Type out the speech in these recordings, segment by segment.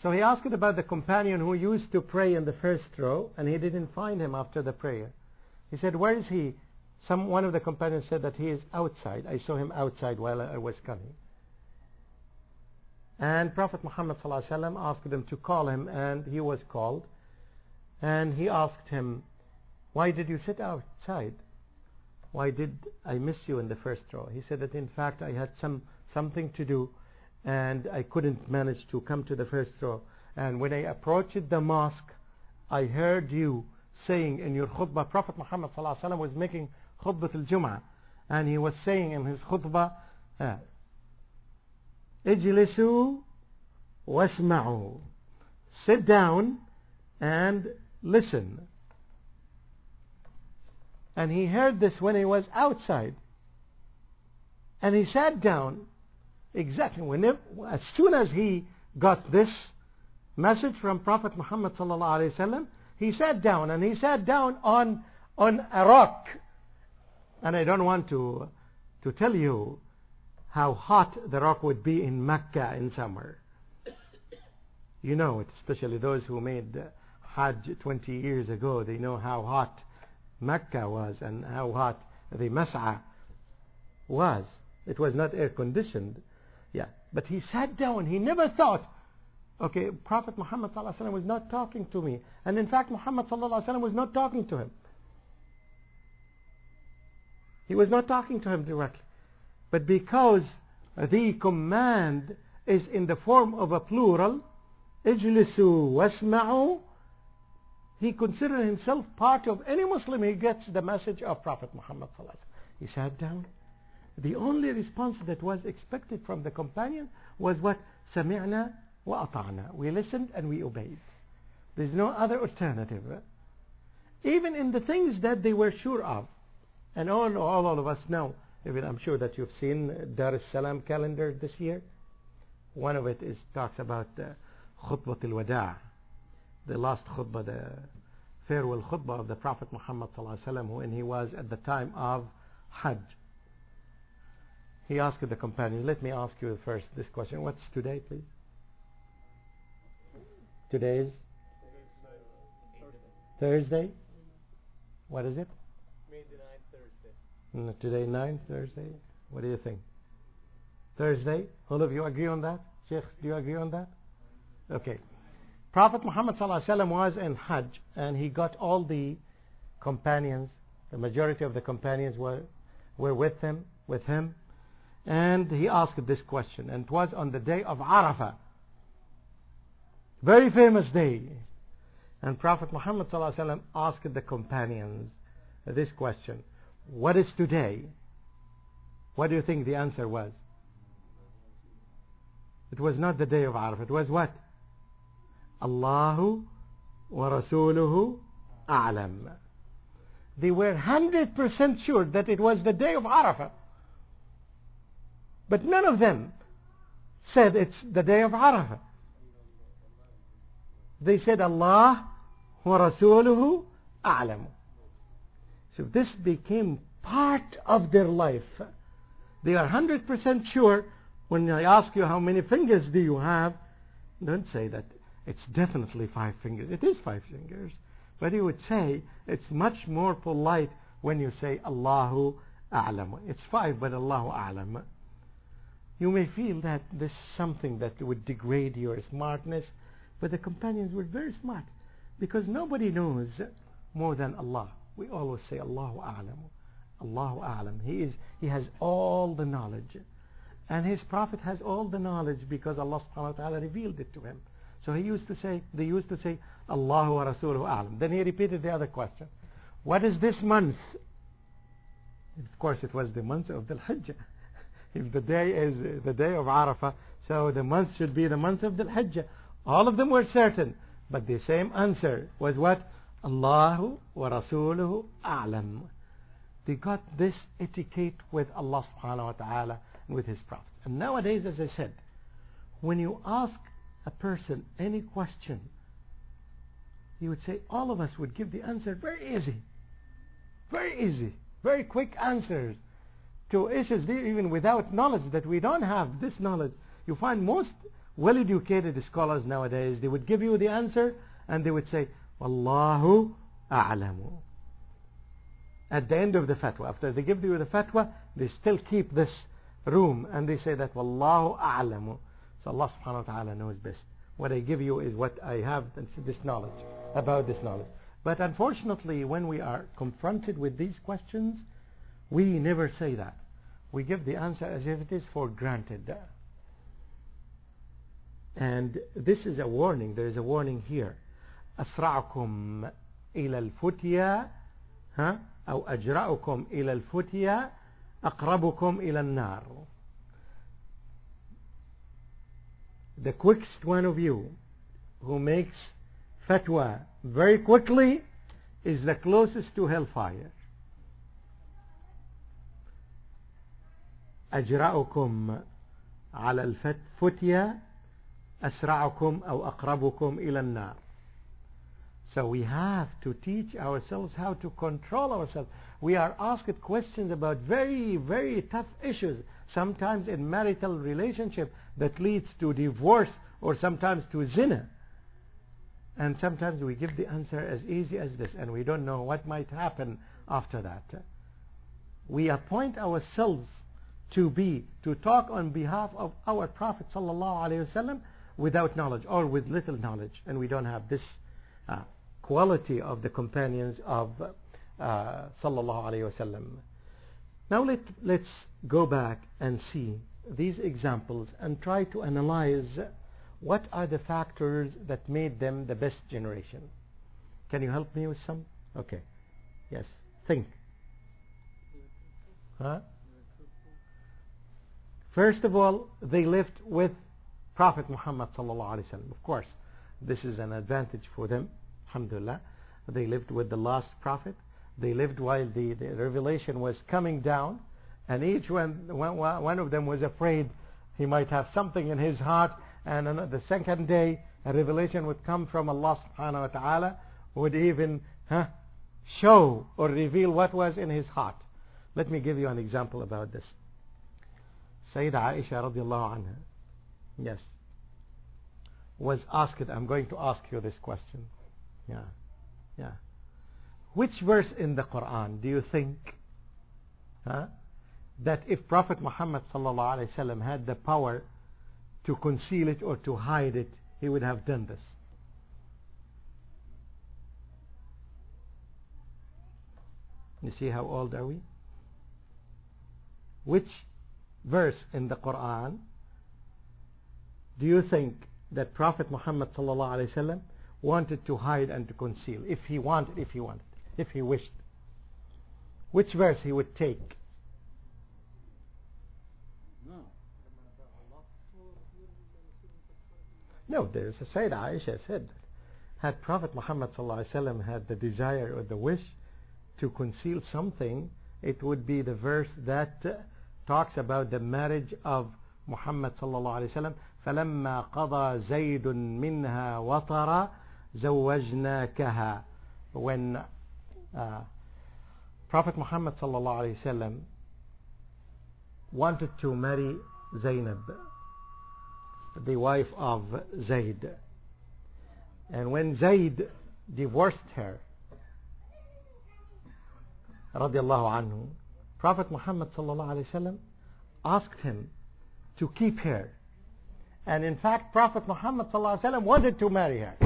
So he asked about the companion who used to pray in the first row, and he didn't find him after the prayer. He said, where is he? One of the companions said that he is outside. I saw him outside while I was coming. And Prophet Muhammad ﷺ asked them to call him, and he was called. And he asked him, why did you sit outside? Why did I miss you in the first row? He said that in fact I had something to do, and I couldn't manage to come to the first row. And when I approached the mosque, I heard you saying in your khutbah, Prophet Muhammad ﷺ was making khutbah al-Jum'ah, and he was saying in his khutbah, Ijlisu wasma'u, sit down and listen. And he heard this when he was outside, and he sat down. Exactly as soon as he got this message from Prophet Muhammad sallallahu alaihi wasallam, he sat down, and he sat down on a rock. And I don't want to tell you how hot the rock would be in Mecca in summer. You know it, especially those who made Hajj 20 years ago. They know how hot Mecca was and how hot the Mas'a was. It was not air conditioned. Yeah, but he sat down. He never thought, okay, Prophet Muhammad sallallahu alaihi wasallam was not talking to me, and in fact Muhammad sallallahu alaihi wasallam was not talking to him. He was not talking to him directly, but because the command is in the form of a plural, ijlisu wasma'u, he considered himself part of any Muslim. He gets the message of Prophet Muhammad sallallahu alaihi wasallam. He sat down. The only response that was expected from the companion was what? Sami'na wa ata'na. We listened and we obeyed. There's no other alternative. Even in the things that they were sure of. And all of us know, even I'm sure that you've seen Dar es-Salam calendar this year. One of it talks about Khutbah al-Wada', the last khutbah, the farewell khutbah of the Prophet Muhammad sallallahu alaihi wasallam, when he was at the time of Hajj. He asked the companions, let me ask you first this question. What's today, please? Today is Thursday. What is it? May the 9th, Thursday. Today 9th, Thursday. What do you think? Thursday? All of you agree on that? Sheikh, do you agree on that? Okay. Prophet Muhammad sallallahu alaihi wasallam was in Hajj, and he got all the companions. The majority of the companions were with him. And he asked this question, and it was on the day of Arafah, very famous day. And Prophet Muhammad ﷺ asked the companions this question, what is today? What do you think the answer was? It was not the day of Arafah. It was what? Allahu wa Rasuluhu a'lam. They were 100% sure that it was the day of Arafah. But none of them said it's the day of Arafah. They said Allah wa Rasuluhu a'lamu. So this became part of their life. They are 100% sure. When I ask you how many fingers do you have, don't say that it's definitely 5 fingers. It is 5 fingers. But you would say it's much more polite when you say Allahu a'lamu. It's 5, but Allahu a'lam. You may feel that this is something that would degrade your smartness, but the companions were very smart, because nobody knows more than Allah. We always say Allahu a'lam. Allahu a'lam. He has all the knowledge, and his prophet has all the knowledge because Allah subhanahu wa ta'ala revealed it to him. So they used to say Allahu wa Rasuluhu a'lam. Then he repeated the other question. What is this month? Of course it was the month of Dhul Hijjah. If the day is the day of Arafah, so the month should be the month of Dhul Hijjah. All of them were certain, but the same answer was what? Allahu wa Rasuluhu a'lam. They got this etiquette with Allah subhanahu wa ta'ala and with his prophet. And nowadays, as I said, when you ask a person any question, you would say all of us would give the answer very easy, very quick answers to issues even without knowledge, that we don't have this knowledge. You find most well-educated scholars nowadays, they would give you the answer and they would say, Wallahu a'lamu. At the end of the fatwa, after they give you the fatwa, they still keep this room and they say that Wallahu a'lamu. So Allah subhanahu wa ta'ala knows best. What I give you is what I have, this knowledge, about this knowledge. But unfortunately, when we are confronted with these questions, we never say that. We give the answer as if it is for granted. And this is a warning. There is a warning here. أسرعكم إلى الفتيا أو أجرأكم إلى الفتيا أقربكم إلى النار. The quickest one of you who makes fatwa very quickly is the closest to hellfire. أجرأكم على الفتيا أسرعكم أو أقربكم إلى النار. So we have to teach ourselves how to control ourselves. We are asked questions about very, very tough issues, sometimes in marital relationship that leads to divorce or sometimes to zina. And sometimes we give the answer as easy as this and we don't know what might happen after that. We appoint ourselves to talk on behalf of our Prophet ﷺ without knowledge or with little knowledge, and we don't have this quality of the companions of ﷺ. Now let's go back and see these examples and try to analyze what are the factors that made them the best generation. Can you help me with some? Okay. Yes. Think. First of all, they lived with Prophet Muhammad sallallahu alaihi wasallam. Of course, this is an advantage for them. Alhamdulillah. They lived with the last prophet. They lived while the revelation was coming down, and each one of them was afraid he might have something in his heart, and on the second day a revelation would come from Allah subhanahu wa ta'ala, would even show or reveal what was in his heart. Let me give you an example about this. Sayyida Aisha radiallahu anha, yes, was asked, I'm going to ask you this question. Yeah. Which verse in the Quran do you think that if Prophet Muhammad sallallahu alaihi wasallam had the power to conceal it or to hide it, he would have done this? You see how old are we? Which verse in the Quran do you think that Prophet Muhammad sallallahu alaihi wasallam wanted to hide and to conceal, if he wished? Which verse he would take? No, there's a Sayyida Aisha said, had Prophet Muhammad sallallahu alaihi wasallam had the desire or the wish to conceal something, it would be the verse that talks about the marriage of Muhammad sallallahu alaihi wasallam. فَلَمَّا قَضَى زَيْدٌ مِنْهَا وَطَرًا زَوَّجْنَاكَهَا. When Prophet Muhammad sallallahu alaihi wasallam wanted to marry Zainab, the wife of Zayd, and when Zayd divorced her radiallahu anhu, Prophet Muhammad sallallahu alaihi wasallam asked him to keep her, and in fact Prophet Muhammad sallallahu alaihi wasallam wanted to marry her,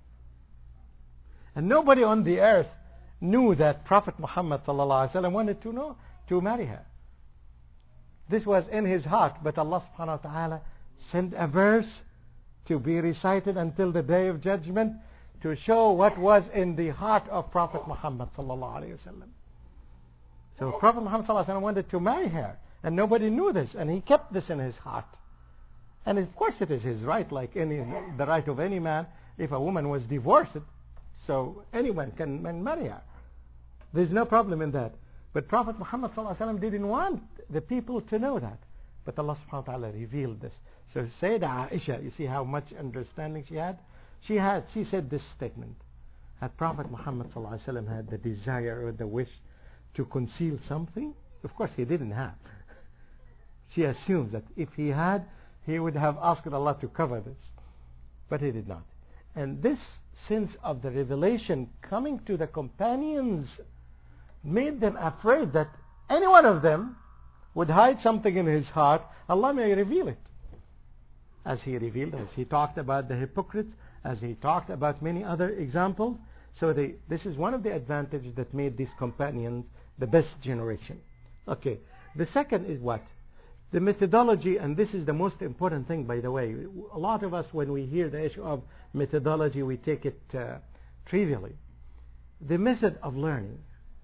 and nobody on the earth knew that Prophet Muhammad sallallahu alaihi wasallam wanted to marry her. This was in his heart, but Allah subhanahu wa ta'ala sent a verse to be recited until the day of judgment to show what was in the heart of Prophet Muhammad sallallahu alaihi wasallam. So Prophet Muhammad sallallahu alaihi wasallam wanted to marry her, and nobody knew this, and he kept this in his heart. And of course it is his right, like the right of any man. If a woman was divorced, so anyone can marry her. There's no problem in that. But Prophet Muhammad sallallahu alaihi wasallam didn't want the people to know that. But Allah subhanahu wa ta'ala revealed this. So Sayyida Aisha, you see how much understanding she had? She said this statement. Had Prophet Muhammad sallallahu alaihi wasallam had the desire or the wish to conceal something, of course he didn't have. She assumes that if he had, he would have asked Allah to cover this. But he did not. And this sense of the revelation coming to the companions made them afraid that any one of them would hide something in his heart. Allah may reveal it. As he revealed, as he talked about the hypocrites, as he talked about many other examples. So this is one of the advantages that made these companions the best generation. Okay. The second is what? The methodology, and this is the most important thing, by the way. A lot of us, when we hear the issue of methodology, we take it trivially. The method of learning.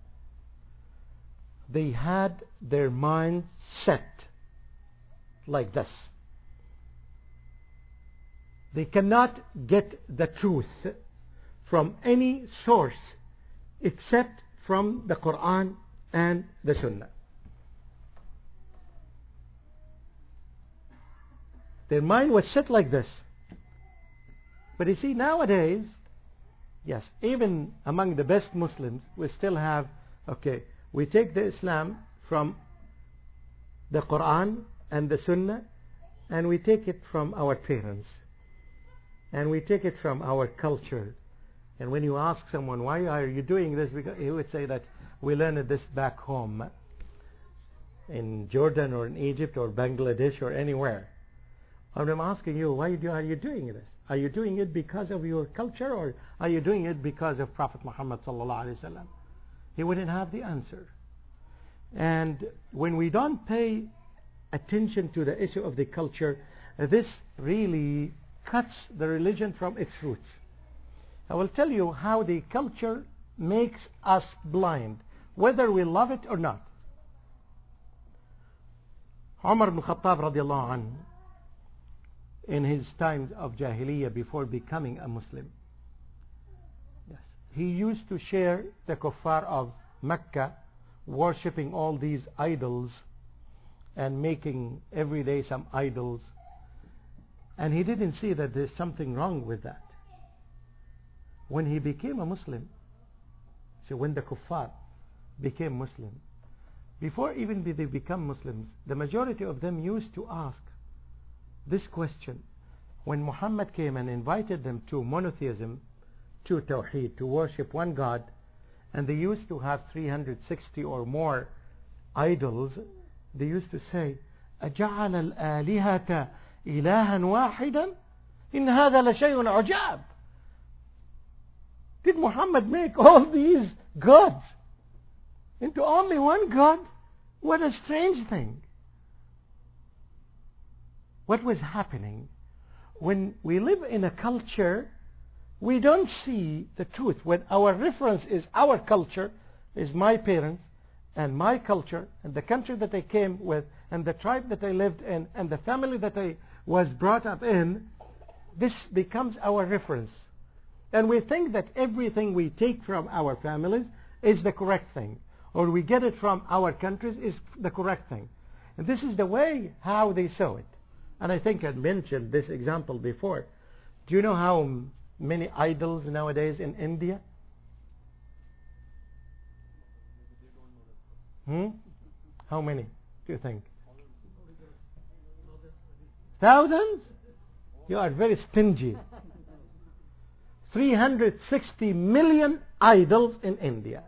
They had their mind set like this. They cannot get the truth from any source except from the Quran and the Sunnah. Their mind was set like this. But you see, nowadays, yes, even among the best Muslims, we still have, okay, we take the Islam from the Quran and the Sunnah, and we take it from our parents, and we take it from our culture. And when you ask someone, why are you doing this? He would say that we learned this back home in Jordan or in Egypt or Bangladesh or anywhere. And I'm asking you, why are you doing this? Are you doing it because of your culture, or are you doing it because of Prophet Muhammad sallallahu alaihi wasallam? He wouldn't have the answer. And when we don't pay attention to the issue of the culture, this really cuts the religion from its roots. I will tell you how the culture makes us blind, whether we love it or not. Umar ibn Khattab radiallahu anhu, in his times of Jahiliyyah before becoming a Muslim, yes, he used to share the kuffar of Mecca worshipping all these idols and making every day some idols, and he didn't see that there's something wrong with that. When he became a Muslim, so when the kuffar became Muslim, before even they become Muslims, the majority of them used to ask this question. When Muhammad came and invited them to monotheism, to Tawheed, to worship one God, and they used to have 360 or more idols, they used to say, أَجَعَلَ الْآلِهَةَ إِلَهًا وَاحِدًا إِنْ هَذَا لَشَيْءٌ عُجَابٌ. Did Muhammad make all these gods into only one God? What a strange thing. What was happening? When we live in a culture, we don't see the truth. When our reference is our culture, is my parents and my culture and the country that I came with and the tribe that I lived in and the family that I was brought up in, this becomes our reference. And we think that everything we take from our families is the correct thing, or we get it from our countries is the correct thing. And this is the way how they saw it. And I think I mentioned this example before. Do you know how many idols nowadays in India? How many do you think? Thousands? You are very stingy. 360 million idols in India.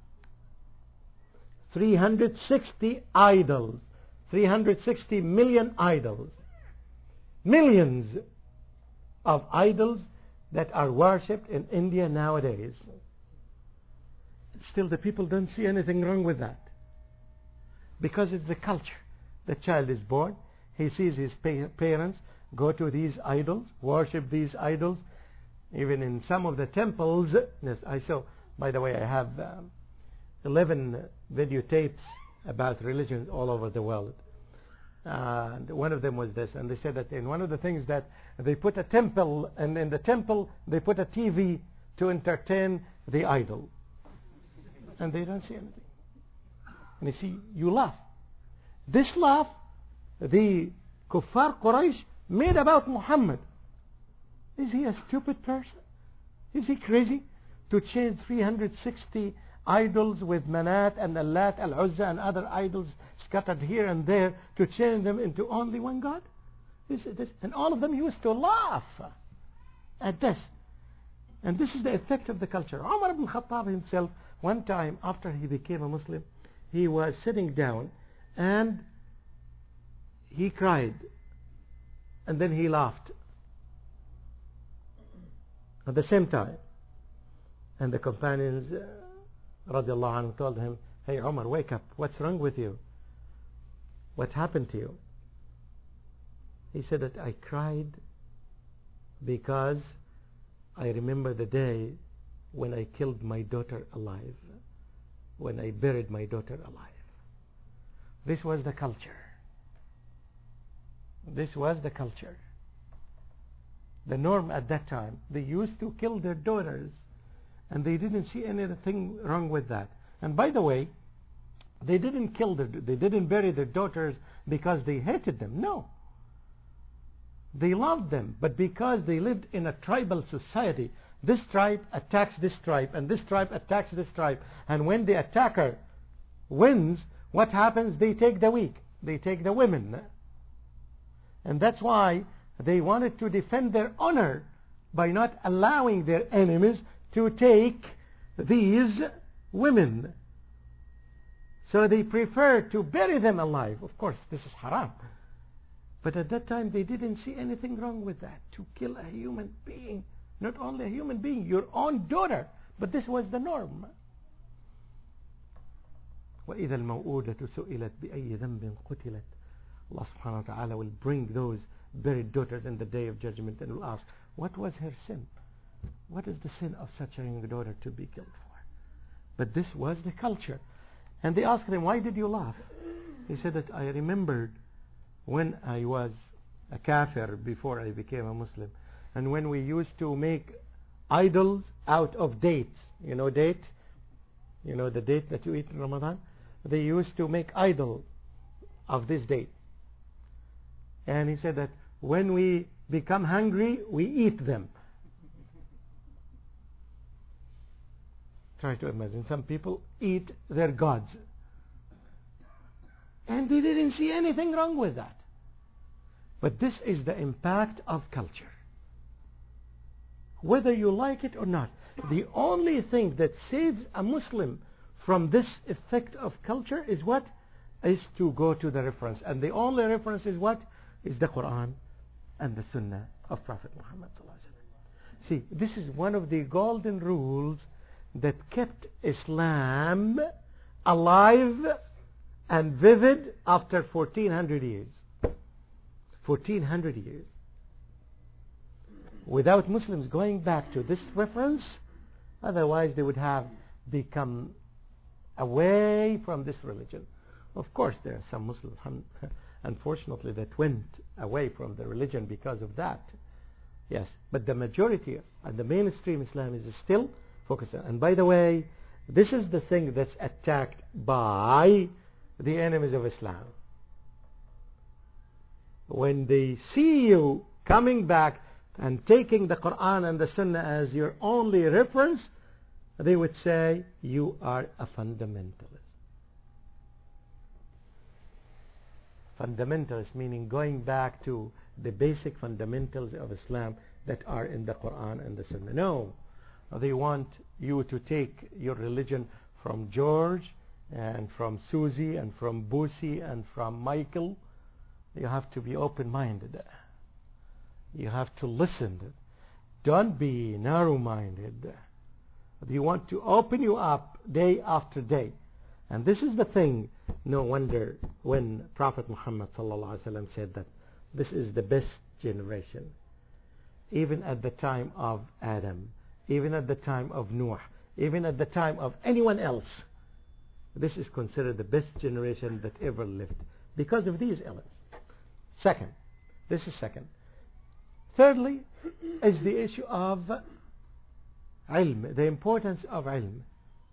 360 idols. 360 million idols. Millions of idols that are worshipped in India nowadays. Still the people don't see anything wrong with that. Because it's the culture. The child is born. He sees his parents go to these idols, worship these idols. Even in some of the temples, yes, I saw, by the way, I have 11 videotapes about religions all over the world. And one of them was this, and they said that in one of the things that they put a temple, and in the temple they put a TV to entertain the idol. And they don't see anything. And you see, you laugh. This laugh, the Kuffar Quraysh made about Muhammad. Is he a stupid person? Is he crazy to change 360 idols with Manat and Allat, Al-Uzza and other idols scattered here and there to change them into only one God? This. And all of them used to laugh at this. And this is the effect of the culture. Umar ibn Khattab himself, one time after he became a Muslim, he was sitting down and he cried. And then he laughed at the same time. And the companions, radiallahu anhu, told him, "Hey Umar, wake up. What's wrong with you? What happened to you?" He said that I cried because I remember the day when I killed my daughter alive, when I buried my daughter alive. This was the culture. This was the culture. The norm at that time. They used to kill their daughters, and they didn't see anything wrong with that. And by the way, they didn't bury their daughters because they hated them. No. They loved them, but because they lived in a tribal society, this tribe attacks this tribe, and this tribe attacks this tribe. And when the attacker wins, what happens? They take the weak. They take the women. And that's why they wanted to defend their honor by not allowing their enemies to take these women. So they preferred to bury them alive. Of course, this is haram. But at that time, they didn't see anything wrong with that. To kill a human being, not only a human being, your own daughter. But this was the norm. وَإِذَا الْمَوْءُودَةُ سُئِلَتْ بِأَيِّ ذَنْبٍ قُتِلَتْ. Allah subhanahu wa ta'ala will bring those buried daughters in the day of judgment and will ask, what was her sin? What is the sin of such a young daughter to be killed for? But this was the culture. And they asked him, why did you laugh? He said that I remembered when I was a kafir before I became a Muslim, and when we used to make idols out of dates. You know date? You know the date that you eat in Ramadan? They used to make idol of this date. And he said that when we become hungry, we eat them. Try to imagine. Some people eat their gods. And they didn't see anything wrong with that. But this is the impact of culture. Whether you like it or not, the only thing that saves a Muslim from this effect of culture is what? Is to go to the reference. And the only reference is what? Is the Quran and the Sunnah of Prophet Muhammad. See, this is one of the golden rules that kept Islam alive and vivid after 1400 years. 1400 years. Without Muslims going back to this reference, otherwise they would have become away from this religion. Of course, there are some Muslims, unfortunately, that went away from the religion because of that. Yes, but the majority and the mainstream Islam is still focused on. And by the way, this is the thing that's attacked by the enemies of Islam. When they see you coming back and taking the Quran and the Sunnah as your only reference, they would say you are a fundamentalist. Fundamentalist meaning going back to the basic fundamentals of Islam that are in the Quran and the Sunnah. No, they want you to take your religion from George and from Susie and from Boosie and from Michael. You have to be open-minded. You have to listen. Don't be narrow-minded. They want to open you up day after day. And this is the thing. No wonder when Prophet Muhammad ﷺ said that this is the best generation. Even at the time of Adam, even at the time of Noah, even at the time of anyone else, this is considered the best generation that ever lived because of these elements. Second, this is second. Thirdly, is the issue of ilm, the importance of ilm.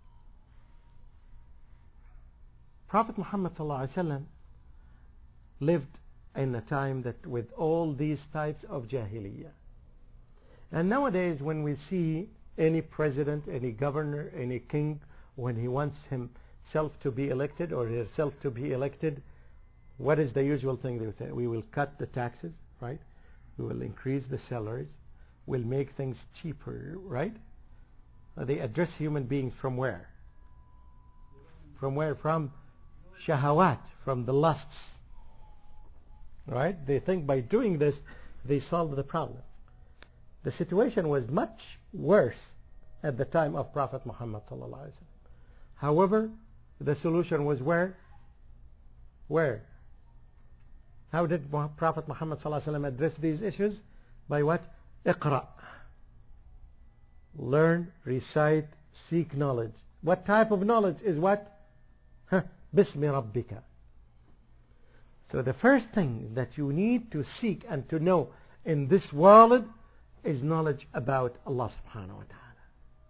Prophet Muhammad ﷺ lived in a time that with all these types of jahiliyyah. And nowadays when we see any president, any governor, any king, when he wants himself to be elected or herself to be elected, what is the usual thing they would say? We will cut the taxes, right? We will increase the salaries. We'll make things cheaper, right? They address human beings from where? From where? From shahawat, from the lusts. Right? They think by doing this, they solve the problem. The situation was much worse at the time of Prophet Muhammad ﷺ. However, the solution was where? Where? How did Prophet Muhammad ﷺ address these issues? By what? Iqra. Learn, recite, seek knowledge. What type of knowledge is what? Bismi Rabbika. So the first thing that you need to seek and to know in this world is knowledge about Allah subhanahu wa ta'ala.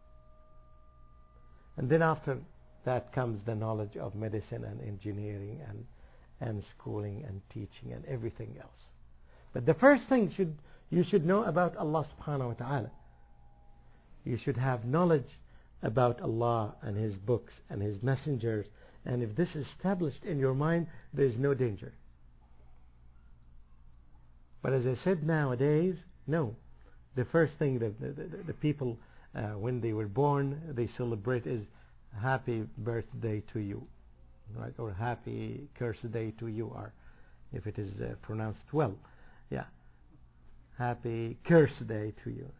And then after that comes the knowledge of medicine and engineering and schooling and teaching and everything else. But the first thing you should know about Allah subhanahu wa ta'ala. You should have knowledge about Allah and His books and His messengers. And if this is established in your mind, there is no danger. But as I said, nowadays, no. The first thing that the people, when they were born, they celebrate is happy birthday to you, right? Or happy curse day to you, or if it is pronounced well, yeah, happy curse day to you.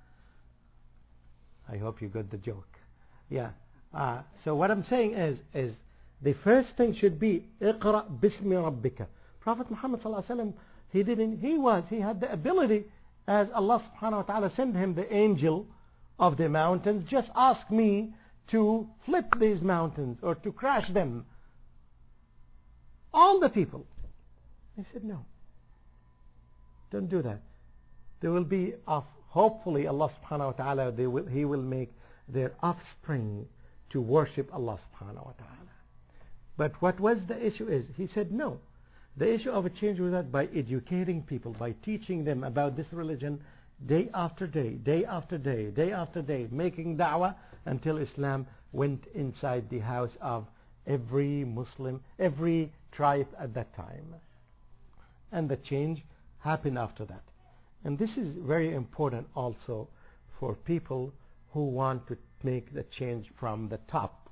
I hope you got the joke. Yeah. So what I'm saying is the first thing should be Iqra bismi rabbika. Prophet Muhammad sallallahu alaihi wasallam, he had the ability, as Allah subhanahu wa ta'ala sent him the angel of the mountains, just ask me to flip these mountains or to crash them. All the people. He said, no. Don't do that. There will be, hopefully Allah subhanahu wa ta'ala, He will make their offspring to worship Allah subhanahu wa ta'ala. But what was the issue is, he said no. The issue of a change was that by educating people, by teaching them about this religion day after day, day after day, day after day, making da'wah until Islam went inside the house of every Muslim, every tribe at that time. And the change happened after that. And this is very important also for people who want to make the change from the top.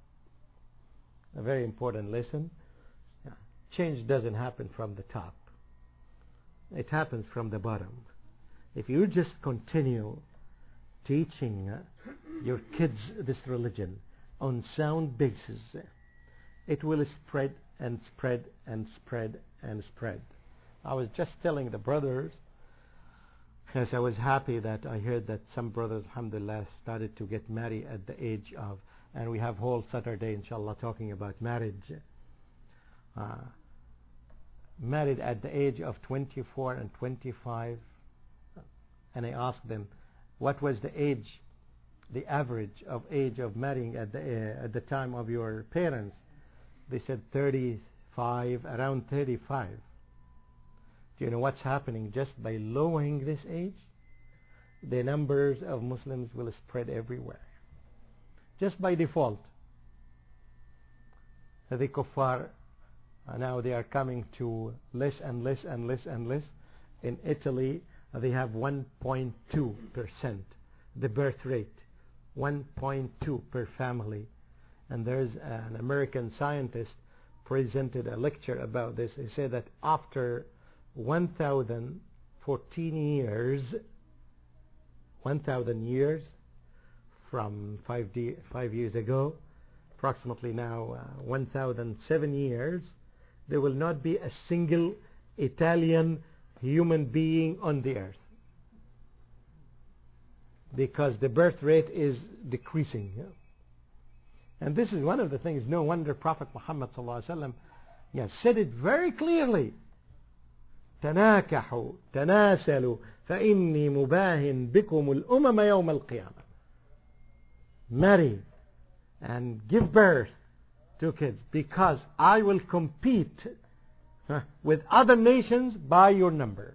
A very important lesson. Change doesn't happen from the top. It happens from the bottom. If you just continue teaching your kids this religion on sound basis, it will spread and spread and spread and spread. I was just telling the brothers, because I was happy that I heard that some brothers, alhamdulillah, started to get married at the age of, and we have whole Saturday, inshallah, talking about marriage. Married at the age of 24 and 25. And I asked them, what was the age, the average of age of marrying at the time of your parents? They said 35, around 35. Do you know what's happening? Just by lowering this age, the numbers of Muslims will spread everywhere. Just by default. The kuffar, now they are coming to less and less and less and less. In Italy, they have 1.2%, the birth rate, 1.2 per family. And there's an American scientist presented a lecture about this. He said that after 1,014 years, 1,000 years from 5 years ago, approximately now 1,007 years, there will not be a single Italian human being on the earth, because the birth rate is decreasing. And this is one of the things, no wonder Prophet Muhammad ﷺ said it very clearly. تناكحوا تناسلوا فإني مباهن بكم الأمم يوم القيامة. Marry and give birth to kids, because I will compete with other nations by your number.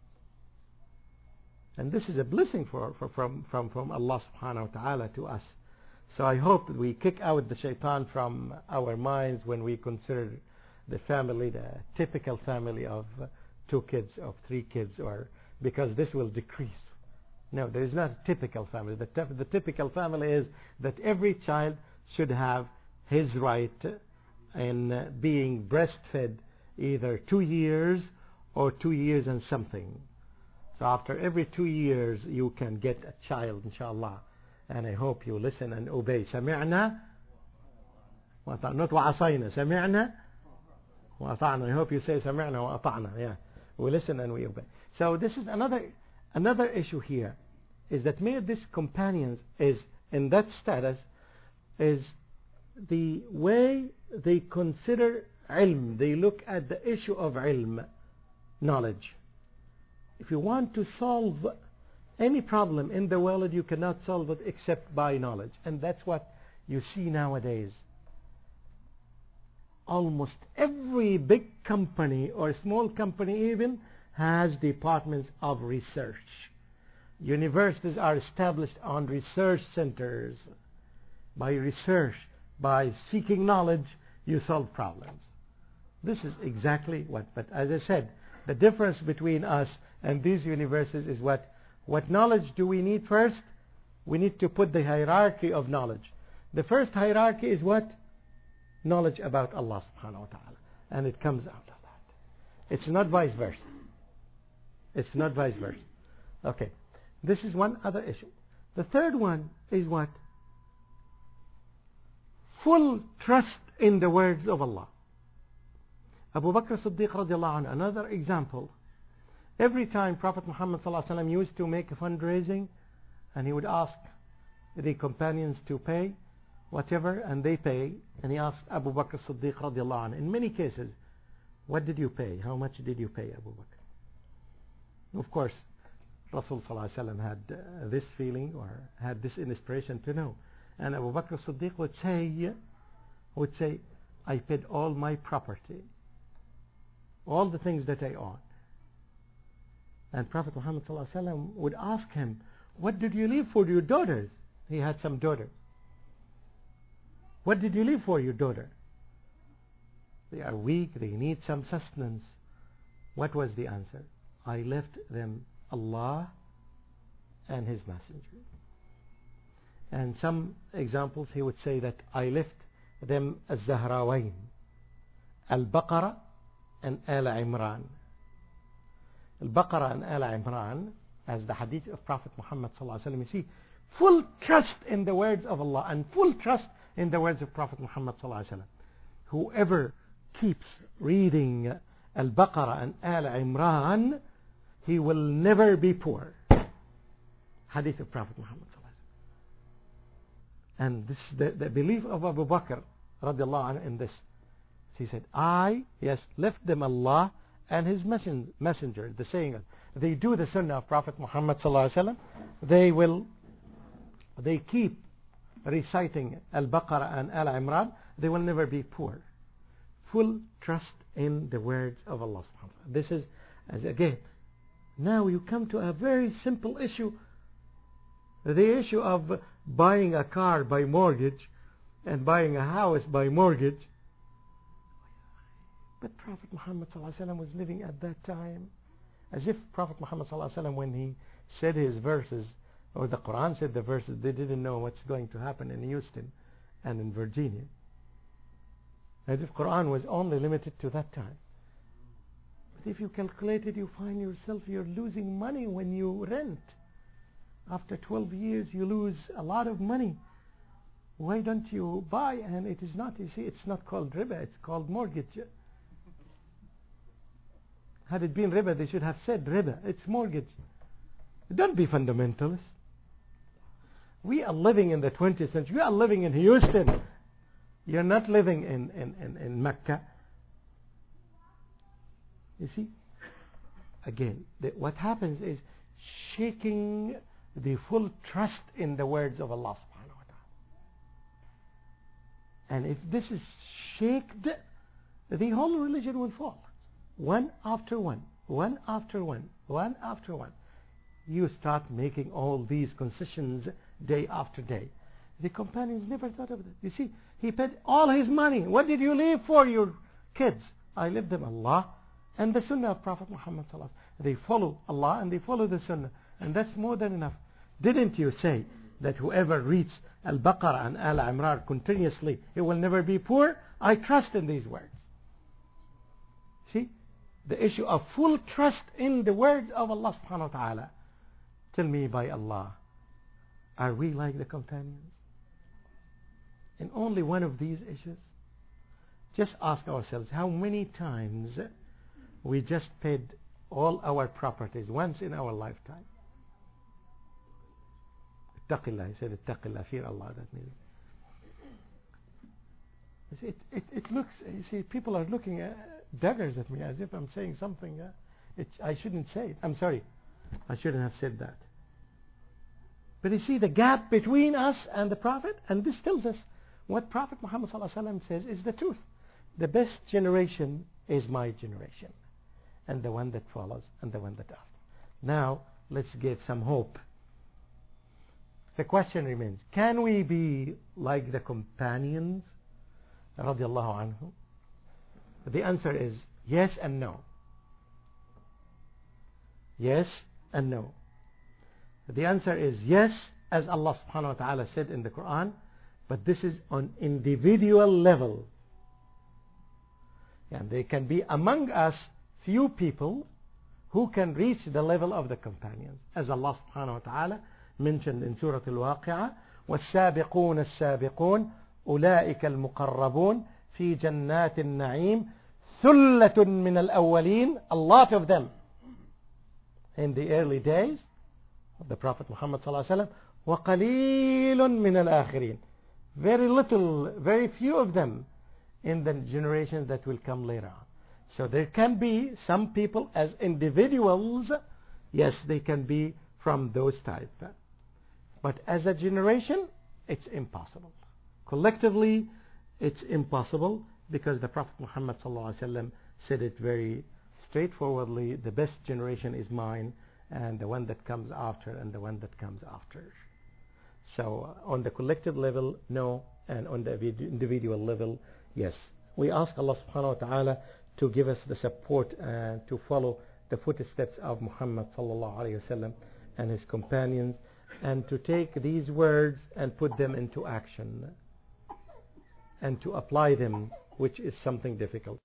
And this is a blessing from Allah subhanahu wa ta'ala to us. So I hope we kick out the shaitan from our minds when we consider the family, the typical family of 2 kids or 3 kids, or because this will decrease. No, there is not a typical family. The typical family is that every child should have his right in being breastfed either 2 years or 2 years and something. So after every 2 years you can get a child, inshallah. And I hope you listen and obey. سمعنا وأطعنا, not وعصينا. سمعنا وأطعنا. I hope you say سمعنا وأطعنا. Yeah, we listen and we obey. So this is another issue here, is that many of these companions is in that status is the way they consider ilm. They look at the issue of ilm, knowledge. If you want to solve any problem in the world, you cannot solve it except by knowledge. And that's what you see nowadays. Almost every big company or small company even has departments of research. Universities are established on research centers. By research, by seeking knowledge, you solve problems. This is exactly what, but as I said, the difference between us and these universities is what knowledge do we need first? We need to put the hierarchy of knowledge. The first hierarchy is what? Knowledge about Allah subhanahu wa ta'ala. And it comes out of that. It's not vice versa. It's not vice versa. Okay. This is one other issue. The third one is what? Full trust in the words of Allah. Abu Bakr Siddiq radiallahu anhu, another example. Every time Prophet Muhammad sallallahu alaihi wasallam used to make a fundraising, and he would ask the companions to pay whatever, and they pay, and he asked Abu Bakr Siddiq radiallahu anhu, in many cases, what did you pay? How much did you pay, Abu Bakr? Of course, Rasul sallallahu alaihi wasallam had this feeling or had this inspiration to know. And Abu Bakr Siddiq would say, I paid all my property, all the things that I own. And Prophet Muhammad sallallahu alaihi wasallam would ask him, what did you leave for your daughters? He had some daughters. What did you leave for your daughter? They are weak, they need some sustenance. What was the answer? I left them Allah and His Messenger. And some examples he would say that I left them Al-Zahrawain, Al-Baqarah and Al-Imran. Al-Baqarah and Al-Imran, as the hadith of Prophet Muhammad sallallahu alaihi wasallam, you see, full trust in the words of Allah and full trust in the words of Prophet Muhammad sallallahu alaihi wasallam. Whoever keeps reading Al-Baqarah and Al-Imran, he will never be poor. Hadith of Prophet Muhammad sallallahu alaihi wasallam. And this is the belief of Abu Bakr radiallahu anhu in this. He said, I left them Allah and His Messenger. The saying, they do the sunnah of Prophet Muhammad sallallahu alaihi wasallam. They keep reciting Al-Baqarah and Al-Imran. They will never be poor. Full trust in the words of Allah subhanahu wa ta'ala. This is, as again, now you come to a very simple issue. The issue of buying a car by mortgage and buying a house by mortgage. But Prophet Muhammad ﷺ was living at that time as if Prophet Muhammad ﷺ, when he said his verses, or the Quran said the verses, they didn't know what's going to happen in Houston and in Virginia. As if Quran was only limited to that time. But if you calculate it, you find yourself, you're losing money when you rent. After 12 years, you lose a lot of money. Why don't you buy? And it is not, you see, it's not called riba, it's called mortgage. Had it been riba, they should have said riba. It's mortgage. Don't be fundamentalist. We are living in the 20th century. We are living in Houston. You're not living in Mecca. You see? Again, what happens is shaking the full trust in the words of Allah subhanahu wa ta'ala. And if this is shaken, the whole religion will fall. One after one, one after one, one after one. You start making all these concessions day after day. The companions never thought of that. You see, he paid all his money. What did you leave for your kids? I left them Allah and the Sunnah of Prophet Muhammad sallallahu alaihi wasallam. They follow Allah and they follow the Sunnah, and that's more than enough. Didn't you say that whoever reads Al-Baqarah and Al-Imran continuously, he will never be poor? I trust in these words. See, the issue of full trust in the words of Allah subhanahu wa ta'ala. Tell me, by Allah, are we like the companions in only one of these issues? Just ask ourselves how many times we just paid all our properties once in our lifetime. Ittaqillah, he said, Ittaqillah, fear Allah. That means it looks, you see, people are looking daggers at me as if I'm saying something I shouldn't say it. I'm sorry, I shouldn't have said that. But you see the gap between us and the Prophet, and this tells us what Prophet Muhammad sallallahu alaihi wasallam says is the truth. The best generation is my generation, and the one that follows, and the one that after. Now, let's get some hope. The question remains, can we be like the companions radiallahu anhum? The answer is yes and no. Yes and no. The answer is yes, as Allah subhanahu wa ta'ala said in the Quran, but this is on individual level. And there can be among us few people who can reach the level of the companions, as Allah subhanahu wa ta'ala mentioned in Surah Al-Waqi'ah, وَالسَّابِقُونَ السَّابِقُونَ أُولَئِكَ الْمُقَرَّبُونَ فِي جَنَّاتِ النَّعِيمِ ثُلَّةٌ مِّنَ الْأَوَّلِينَ. A lot of them in the early days of the Prophet Muhammad sallallahu alaihi wasallam, وَقَلِيلٌ مِّنَ الْآخِرِينَ. Very little, very few of them in the generations that will come later on. So there can be some people as individuals, yes, they can be from those type. But as a generation, it's impossible. Collectively, it's impossible, because the Prophet Muhammad sallallahu alaihi wasallam said it very straightforwardly, the best generation is mine, and the one that comes after, and the one that comes after. So on the collective level, no, and on the individual level, yes. We ask Allah subhanahu wa ta'ala to give us the support and to follow the footsteps of Muhammad sallallahu alayhi wasallam and his companions, and to take these words and put them into action and to apply them, which is something difficult.